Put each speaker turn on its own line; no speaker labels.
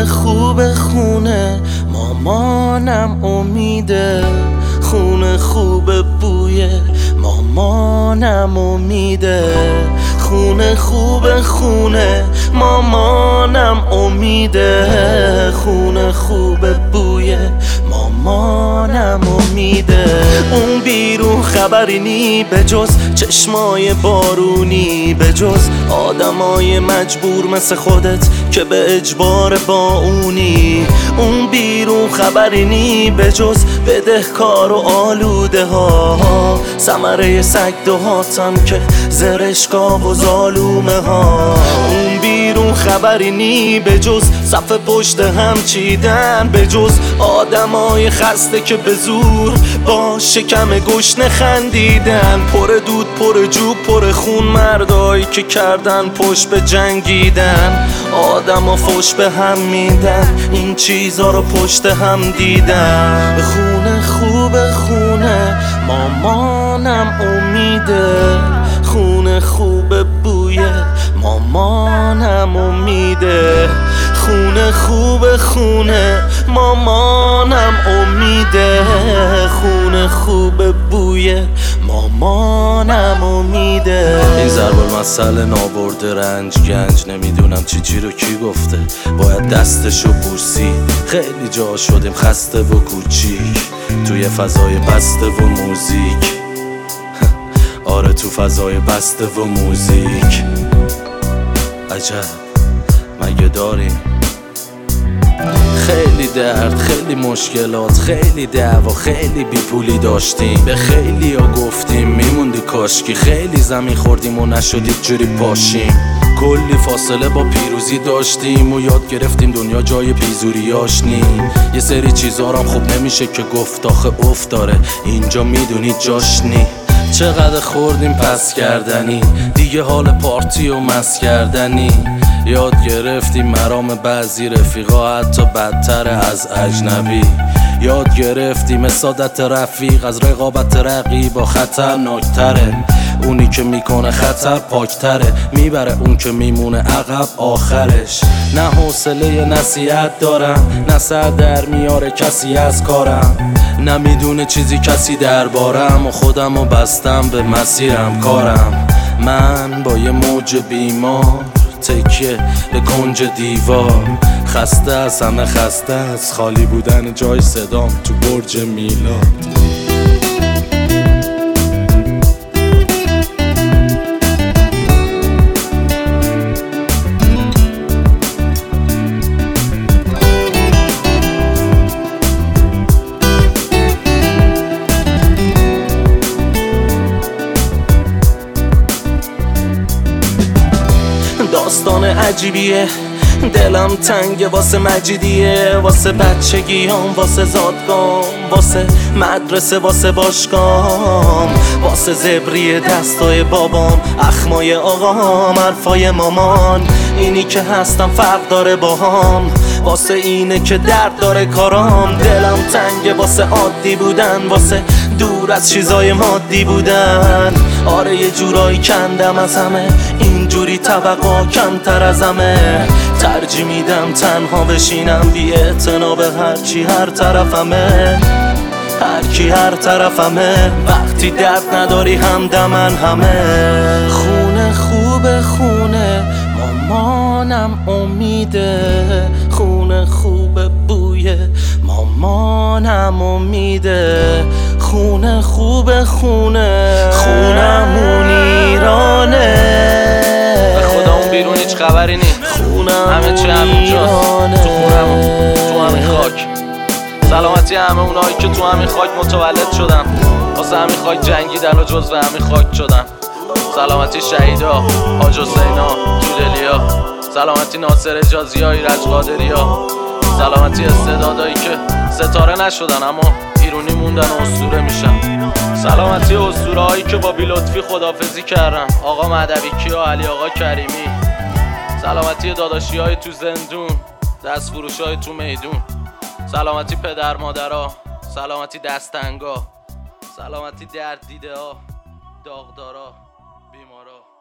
خوب خونه مامانم امیده، خونه خوب بوی مامانم امیده، خونه خوب خونه مامانم امیده، خونه خوب بوی مامانم امیده. اون بیرون خبری نی به جز چشمای بارونی، به جز آدمای مجبور مثل خودت که به اجبار با اونی. اون بیرون خبری نی به جز بدهکار و آلوده ها، ثمره سگ دهاتم که زرشکا و ظالومه ها. اون بیرون خبری نی به جز صف پشت هم چیدن، به جز آدمای خسته که به زور با شکم گشنه خندیدن. پر دود پر جوب پر خون مردایی که کردن پشت به جنگیدن، آدما فوش به هم میدن، این چیزا رو پشت هم دیدن. خونه خوب خونه مامانم امیده، خونه خوب بوی مامانم امیده، خونه خوب خونه مامانم امیده، خونه خوب بوی مامانم امیده.
این ضرب المثل نابرده رنج گنج، نمیدونم چی رو کی گفته، باید دستشو بوسی. خیلی جا شدیم خسته و کوچیک توی فضای بسته و موزیک. آره تو فضای بسته و موزیک. عجب مگه داریم؟ خیلی درد، خیلی مشکلات، خیلی دعوا، خیلی بیپولی داشتیم، به خیلی ها گفتیم میموندی کاشکی، خیلی زمین خوردیم و نشدید جوری پاشیم. کلی فاصله با پیروزی داشتیم و یاد گرفتیم دنیا جای بیزوریاش نی. یه سری چیزا هم خوب نمیشه که گفت، آخه افت داره اینجا میدونی جاش نی. چقدر خوردیم پس کردنی، دیگه حال پارتی و مس کردنی. یاد گرفتیم مرام بعضی رفیقا حتی بدتر از اجنبی. یاد گرفتیم سعادت رفیق از رقابت رقیبا خطرناکتره. اونی که میکنه خطر پاکتره، میبره اون که میمونه عقب آخرش. نه حوصله نصیحت دارم، نه سر در میاره کسی از کارم، نمیدونه چیزی کسی دربارم و خودمو بستم به مسیرم کارم. من با یه موج بیمار تکیه به کنج دیوار، خسته از همه خسته از خالی بودن جای صدام تو برج میلاد.
داستان عجیبیه، دلم تنگه واسه مجیدیه، واسه بچگیام، واسه زادگام، واسه مدرسه، واسه باشگام، واسه زبری دستای بابام، اخمای آقام، حرفای مامان. اینی که هستم فرق داره باهام، واسه اینه که درد داره کارام. دلم تنگه واسه عادی بودن، واسه دور از چیزای مادی بودن. آره یه جورایی کندم از همه، اینجوری طبقا کمتر از همه. ترجیح میدم تنها بشینم بی اعتنا به هرچی هر طرفمه، هرکی هر طرفمه. وقتی درد نداری همدمن همه. خونه خوب خونه مامانم امیده، خونه خوب بوی مامانم امیده، خونه خوب خونه خونمون ایرانه.
به خدا اون بیرون هیچ خبری نی، همه چی همینجاست تو خونمون، تو همین خاک. سلامتی همه اونایی که تو همین خاک متولد شدن، واسه همین خاک جنگیدن و جزو همین خاک شدن. سلامتی شهیدا، حاج حسینا، دودلیا، سلامتی ناصر اجازی ها، ایرج قادری ها، سلامتی استعدادایی که ستاره نشدن اما ایرونی موندن و اسطوره میشن. سلامتی اسطوره هایی که با بی لطفی خدافزی کردن، آقا مهدوی کیا، علی آقا کریمی. سلامتی داداشی های تو زندون، دست فروش های تو میدون. سلامتی پدر مادرها، سلامتی دستنگا، سلامتی درد دیده ها، داغدارا، بیمارا.